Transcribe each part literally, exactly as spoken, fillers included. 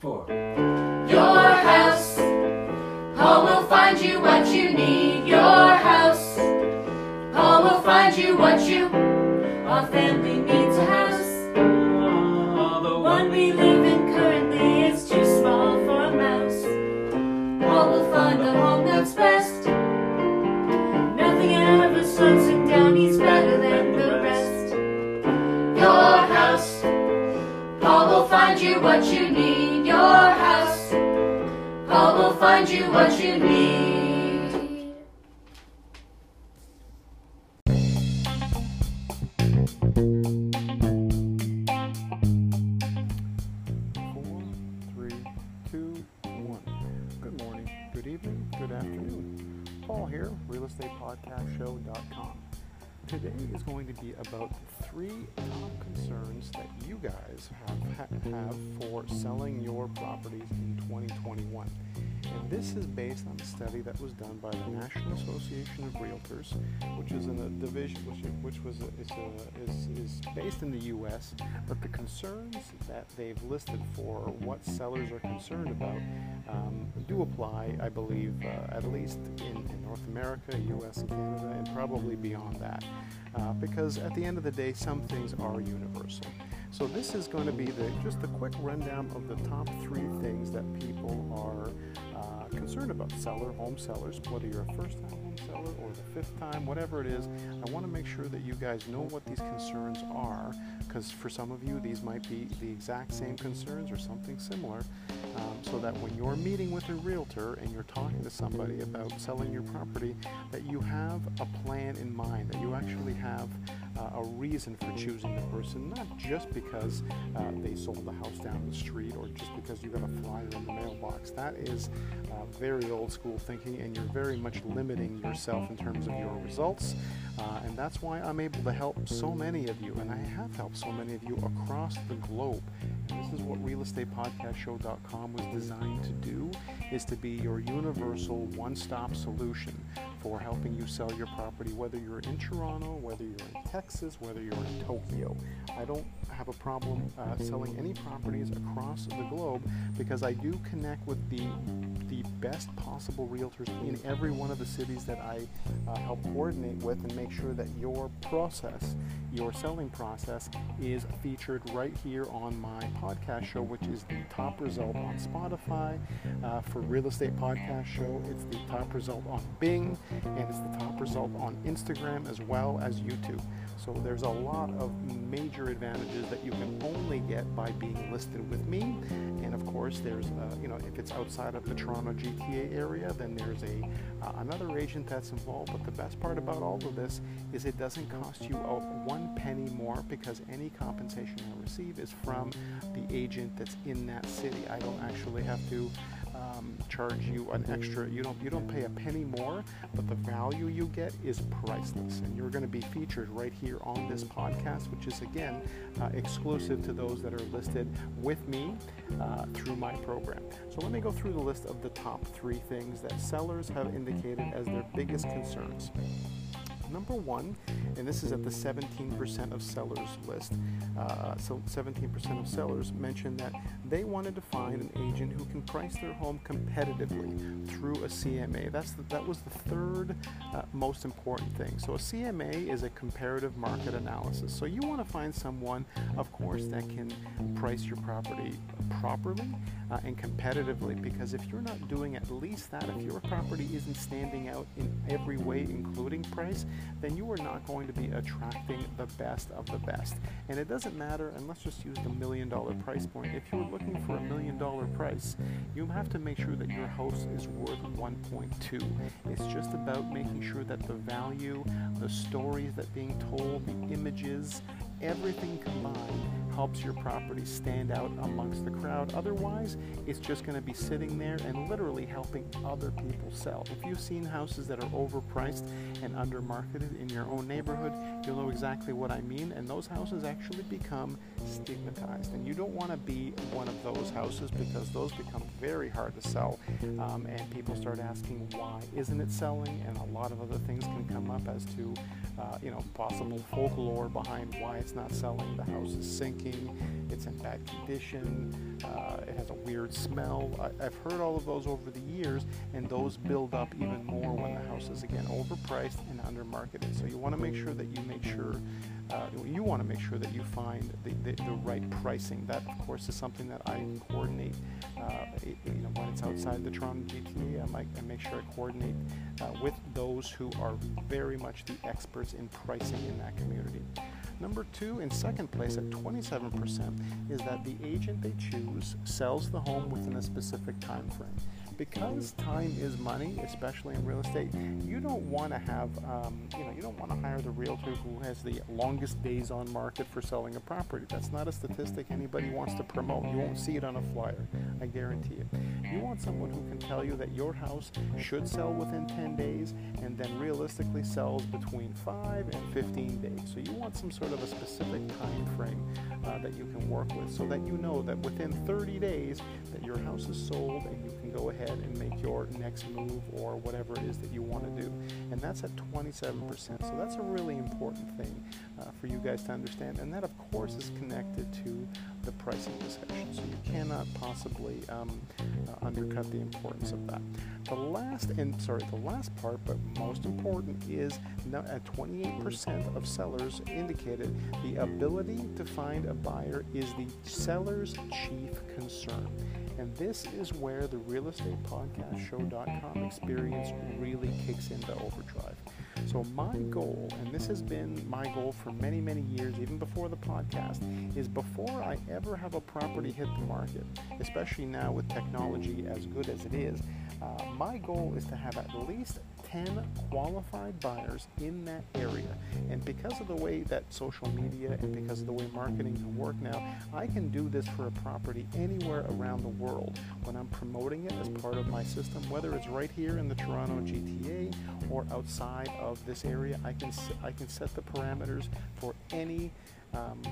four. Your house, Paul will find you what you need. Your house, Paul will find you what you. Our family needs a house. The one we live in currently is too small for a mouse. Paul will find a home that's best. Nothing ever slows him down, he's better than the rest. Your house, Paul will find you what you need. Your house, Paul will find you what you need. Four, three, two, one. Good morning, good evening, good afternoon. Paul here, real estate podcast show dot com. Today is going to be about three top concerns that you guys have, have for selling your properties in twenty twenty-one. And this is based on a study that was done by the National Association of Realtors, which is in a division which, which was a, is, a, is, is based in the U S, but the concerns that they've listed for what sellers are concerned about um, do apply, I believe, uh, at least in, in North America, U S, Canada, and probably beyond that. Uh, because at the end of the day, some things are universal. So this is going to be the, just a quick rundown of the top three things that people are uh, concerned about. Seller, home sellers, whether you're a first-time home seller or the fifth time, whatever it is, I want to make sure that you guys know what these concerns are, because for some of you, these might be the exact same concerns or something similar, um, so that when you're meeting with a realtor and you're talking to somebody about selling your property, that you have a plan in mind, that you actually have uh, a reason for choosing the person, not just because uh, they sold the house down the street or just because you got a flyer in the mailbox. That is uh, very old school thinking, and you're very much limiting yourself in terms of your results. Uh, and that's why I'm able to help so many of you, and I have helped so many of you across the globe. And this is what real estate podcast show dot com was designed to do, is to be your universal one-stop solution for helping you sell your property, whether you're in Toronto, whether you're in Texas, whether you're in Tokyo. I don't have a problem uh, selling any properties across the globe, because I do connect with the the best possible realtors in every one of the cities that I uh, help coordinate with, and make sure that your process, your selling process, is featured right here on my podcast show, which is the top result on Spotify. Uh, for Real Estate Podcast Show, it's the top result on Bing, and it's the top result on Instagram as well as YouTube. So there's a lot of major advantages that you can only get by being listed with me. And of course, there's, uh, you know, if it's outside of the Toronto G T A area, then there's a uh, another agent that's involved. But the best part about all of this is it doesn't cost you a one penny more, because any compensation I receive is from the agent that's in that city. I don't actually have to Um, charge you an extra. You don't you don't pay a penny more, but the value you get is priceless, and you're going to be featured right here on this podcast, which is again uh, exclusive to those that are listed with me uh, through my program. So let me go through the list of the top three things that sellers have indicated as their biggest concerns. Number one, and this is at the seventeen percent of sellers list, uh, so seventeen percent of sellers mentioned that they wanted to find an agent who can price their home competitively through a C M A. That's the, that was the third uh, most important thing. So a C M A is a comparative market analysis. So you want to find someone, of course, that can price your property properly uh, and competitively, because if you're not doing at least that, if your property isn't standing out in every way, including price, then you are not going to be attracting the best of the best. And it doesn't matter, and let's just use the million dollar price point. If you're looking for a million dollar price, you have to make sure that your house is worth one point two. It's just about making sure that the value, the stories that being told, the images, everything combined helps your property stand out amongst the crowd. Otherwise, it's just going to be sitting there and literally helping other people sell. If you've seen houses that are overpriced and undermarketed in your own neighborhood, you'll know exactly what I mean, and those houses actually become stigmatized. And you don't want to be one of those houses, because those become very hard to sell, um, and people start asking, why isn't it selling? And a lot of other things can come up as to uh, you know, possible folklore behind why it's it's not selling, the house is sinking, it's in bad condition, uh, it has a weird smell. I, I've heard all of those over the years, and those build up even more when the house is, again, overpriced and undermarketed. So you want to make sure that you make sure Uh, you want to make sure that you find the, the, the right pricing. That, of course, is something that I coordinate. Uh, it, you know, when it's outside the Toronto G T A, I, might, I make sure I coordinate uh, with those who are very much the experts in pricing in that community. Number two, in second place at twenty-seven percent, is that the agent they choose sells the home within a specific time frame. Because time is money, especially in real estate, you don't want to have, um, you know, you don't want to hire the realtor who has the longest days on market for selling a property. That's not a statistic anybody wants to promote. You won't see it on a flyer, I guarantee it. You want someone who can tell you that your house should sell within ten days and then realistically sells between five and fifteen days. So you want some sort of a specific time frame uh, that you can work with, so that you know that within thirty days that your house is sold and you can go ahead and make your next move or whatever it is that you want to do. And that's at twenty-seven percent. So that's a really important thing uh, for you guys to understand. And that, of course, is connected to the pricing discussion. So you cannot possibly um, uh, undercut the importance of that. The last, and sorry, the last part, but most important, is now at twenty-eight percent of sellers indicated the ability to find a buyer is the seller's chief concern. And this is where the real estate podcast show dot com experience really kicks into overdrive. So my goal, and this has been my goal for many, many years, even before the podcast, is before I ever have a property hit the market, especially now with technology as good as it is, uh, my goal is to have at least ten qualified buyers in that area. And because of the way that social media and because of the way marketing can work now, I can do this for a property anywhere around the world when I'm promoting it as part of my system, whether it's right here in the Toronto G T A or outside of this area. I can I can set the parameters for any Um,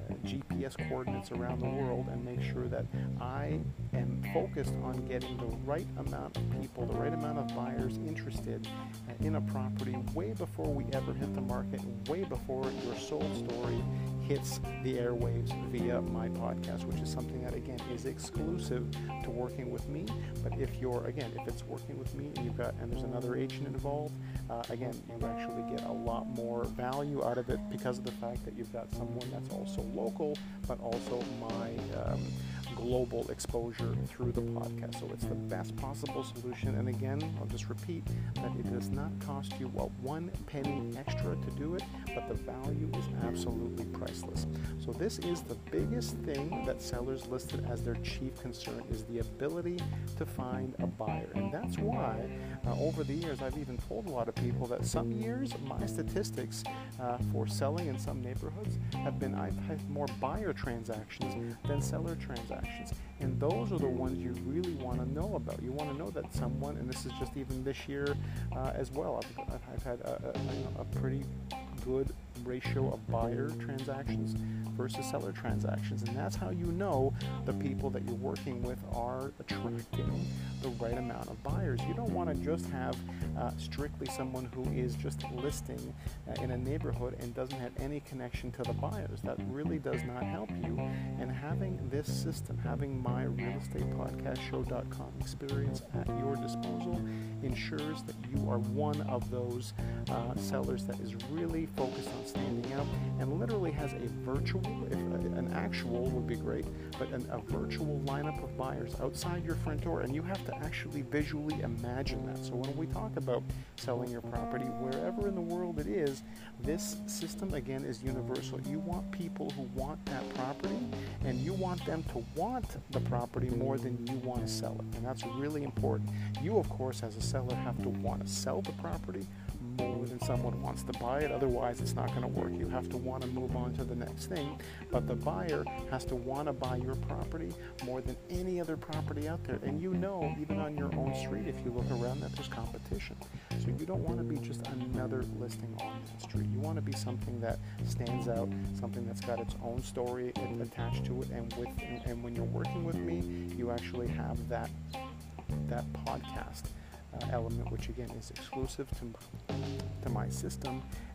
G P S coordinates around the world and make sure that I am focused on getting the right amount of people, the right amount of buyers interested in a property way before we ever hit the market, way before your sold story hits the airwaves via my podcast, which is something that, again, is exclusive to working with me. But if you're, again, if it's working with me and you've got, and there's another agent involved, uh, again, you actually get a lot more value out of it because of the fact that you've got someone that's also local, but also my um, global exposure through the podcast. So it's the best possible solution. And again, I'll just repeat that it does not cost you, well, one penny extra to do it, but the value is absolutely priceless. So this is the biggest thing that sellers listed as their chief concern, is the ability to find a buyer. And that's why uh, over the years, I've even told a lot of people that some years my statistics uh, for selling in some neighborhoods have been, I've had more buyer transactions than seller transactions. And those are the ones you really want to know about. You want to know that someone, and this is just even this year uh, as well, I've, I've had a, a, a pretty good ratio of buyer transactions versus seller transactions. And that's how you know the people that you're working with are attracting the right amount of buyers. You don't want to just have uh, strictly someone who is just listing uh, in a neighborhood and doesn't have any connection to the buyers. That really does not help you. And having this system, having my real estate podcast show dot com experience at your disposal ensures that you are one of those uh, sellers that is really focused on standing out and literally has a virtual, if an actual would be great, but an, a virtual lineup of buyers outside your front door, and you have to actually visually imagine that. So when we talk about selling your property, wherever in the world it is, this system, again, is universal. You want people who want that property, and you want them to want the property more than you want to sell it, and that's really important. You, of course, as a seller, have to want to sell the property more than someone wants to buy it. Otherwise, it's not going to work. You have to want to move on to the next thing. But the buyer has to want to buy your property more than any other property out there. And you know, even on your own street, if you look around, that there's competition. So you don't want to be just another listing on that street. You want to be something that stands out, something that's got its own story attached to it. And with and, and when you're working with me, you actually have that that podcast Uh, element, which again is exclusive to, to my system,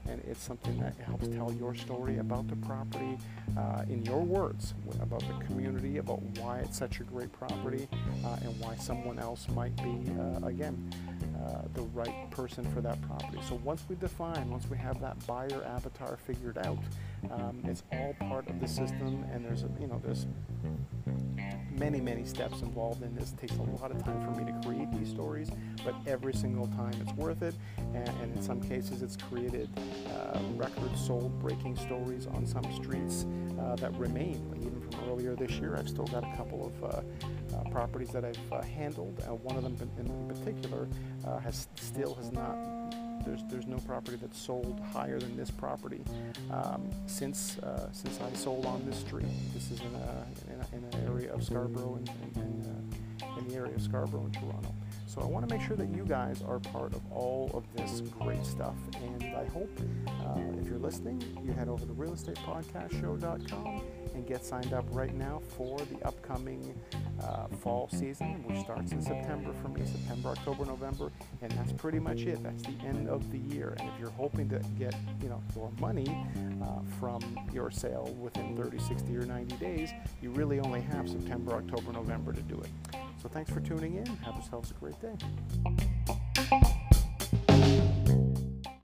and it's something that helps tell your story about the property uh, in your words, about the community, about why it's such a great property, uh, and why someone else might be, uh, again, uh, the right person for that property. So once we define, once we have that buyer avatar figured out, um, it's all part of the system, and there's, a, you know, there's many, many steps involved in this. It takes a lot of time for me to create these stories, but every single time it's worth it, and, and in some cases it's created uh, record sold breaking stories on some streets uh, that remain. Even from earlier this year, I've still got a couple of uh, uh, properties that I've uh, handled. Uh, one of them in, in particular uh, has still has not There's there's no property that's sold higher than this property um, since uh, since I sold on this street. This is in a in, a, in an area of Scarborough and in, in, uh, in the area of Scarborough and Toronto. So I want to make sure that you guys are part of all of this great stuff. And I hope uh, if you're listening, you head over to real estate podcast show dot com and get signed up right now for the upcoming uh, fall season, which starts in September for me, September, October, November, and that's pretty much it. That's the end of the year. And if you're hoping to get, you know, your money uh, from your sale within thirty, sixty, or ninety days, you really only have September, October, November to do it. So thanks for tuning in. Have yourselves a great day.